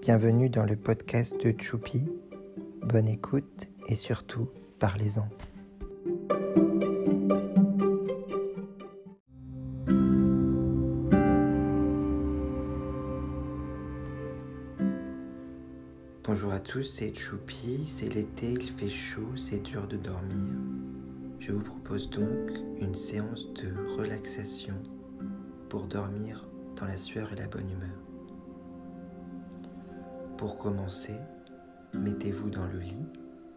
bienvenue dans le podcast de Choupi. Bonne écoute et surtout, parlez-en. Bonjour à tous, c'est Choupi, c'est l'été, il fait chaud, c'est dur de dormir. Je vous propose donc une séance de relaxation pour dormir dans la sueur et la bonne humeur. Pour commencer, mettez-vous dans le lit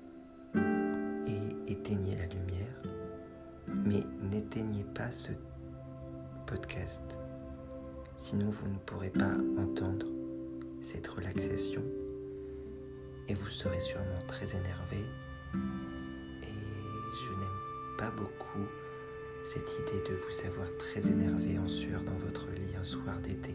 et éteignez la lumière, mais n'éteignez pas ce podcast, sinon vous ne pourrez pas entendre cette relaxation et vous serez sûrement très énervé et je n'aime pas beaucoup cette idée de vous savoir très énervé en sueur dans votre lit un soir d'été.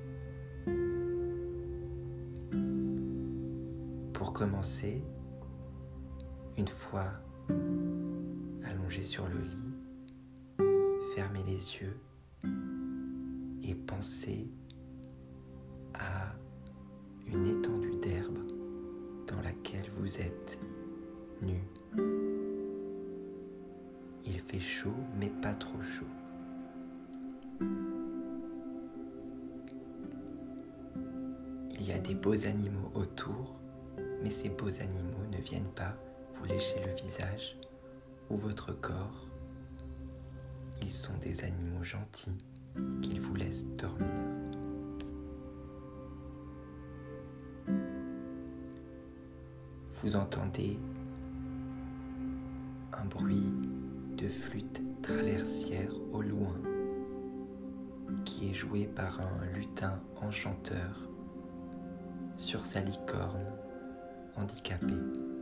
Pour commencer, une fois allongé sur le lit, fermez les yeux et pensez à une étendue d'herbe dans laquelle vous êtes nu. Il fait chaud, mais pas trop chaud. Il y a des beaux animaux autour, mais ces beaux animaux ne viennent pas vous lécher le visage ou votre corps. Ils sont des animaux gentils qu'ils vous laissent dormir. Vous entendez un bruit de flûte traversière au loin qui est joué par un lutin enchanteur sur sa licorne handicapée.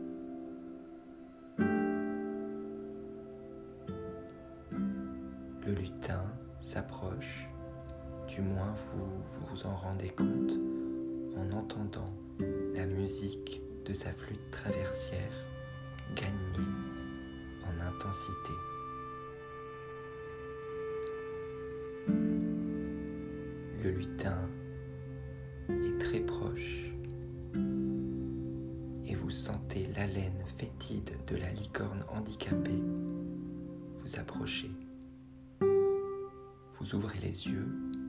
Le lutin s'approche, du moins vous vous en rendez compte en entendant la musique de sa flûte traversière gagner en intensité. Le lutin est très proche et vous sentez l'haleine fétide de la licorne handicapée vous approcher. Vous ouvrez les yeux.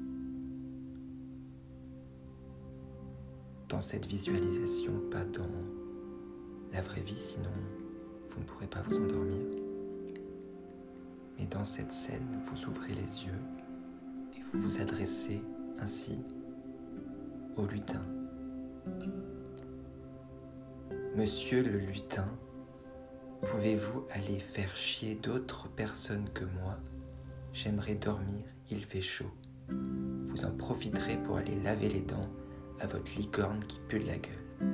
Dans cette visualisation, pas dans la vraie vie, sinon vous ne pourrez pas vous endormir. Mais dans cette scène, vous ouvrez les yeux et vous vous adressez ainsi au lutin. Monsieur le lutin, pouvez-vous aller faire chier d'autres personnes que moi ? J'aimerais dormir, il fait chaud. Vous en profiterez pour aller laver les dents à votre licorne qui pue de la gueule.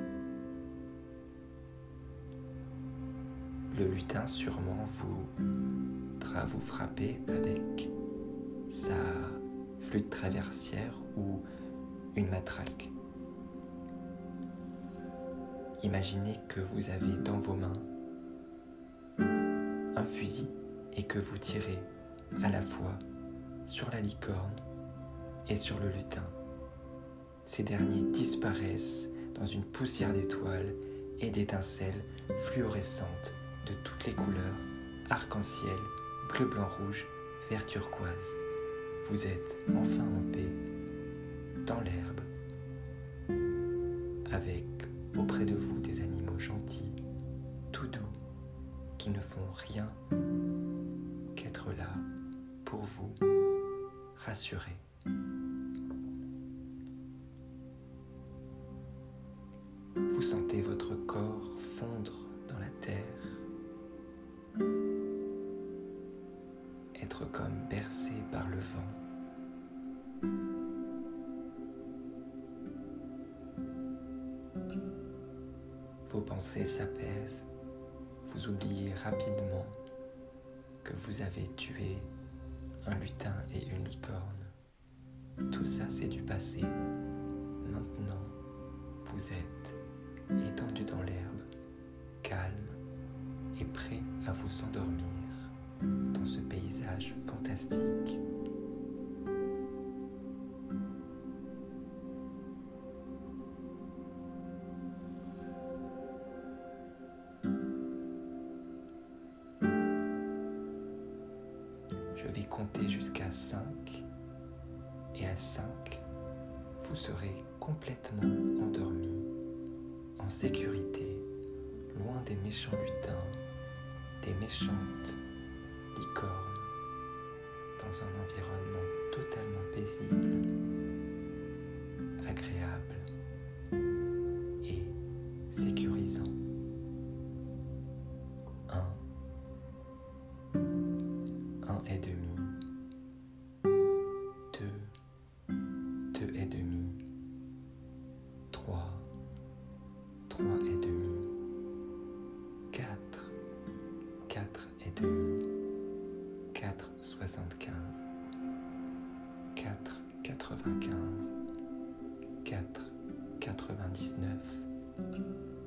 Le lutin sûrement voudra vous frapper avec sa flûte traversière ou une matraque. Imaginez que vous avez dans vos mains un fusil et que vous tirez à la fois sur la licorne et sur le lutin. Ces derniers disparaissent dans une poussière d'étoiles et d'étincelles fluorescentes de toutes les couleurs, arc-en-ciel, bleu, blanc, rouge, vert turquoise. Vous êtes enfin en paix, dans l'herbe, avec auprès de vous des animaux gentils, tout doux, qui ne font rien qu'être là pour vous rassurer. Vous sentez votre corps fondre dans la terre, être comme bercé par le vent. Vos pensées s'apaisent, vous oubliez rapidement que vous avez tué un lutin et une licorne. Tout ça, c'est du passé. Maintenant, vous êtes étendu dans l'herbe, calme et prêt à vous endormir dans ce paysage fantastique. compter jusqu'à 5 et à 5, vous serez complètement endormi, en sécurité, loin des méchants lutins, des méchantes licornes, dans un environnement totalement paisible, agréable et sécurisant. 1 et demi, 2 et demi, 3 et demi, 4 et demi, 4,75, 4,95, 4,99,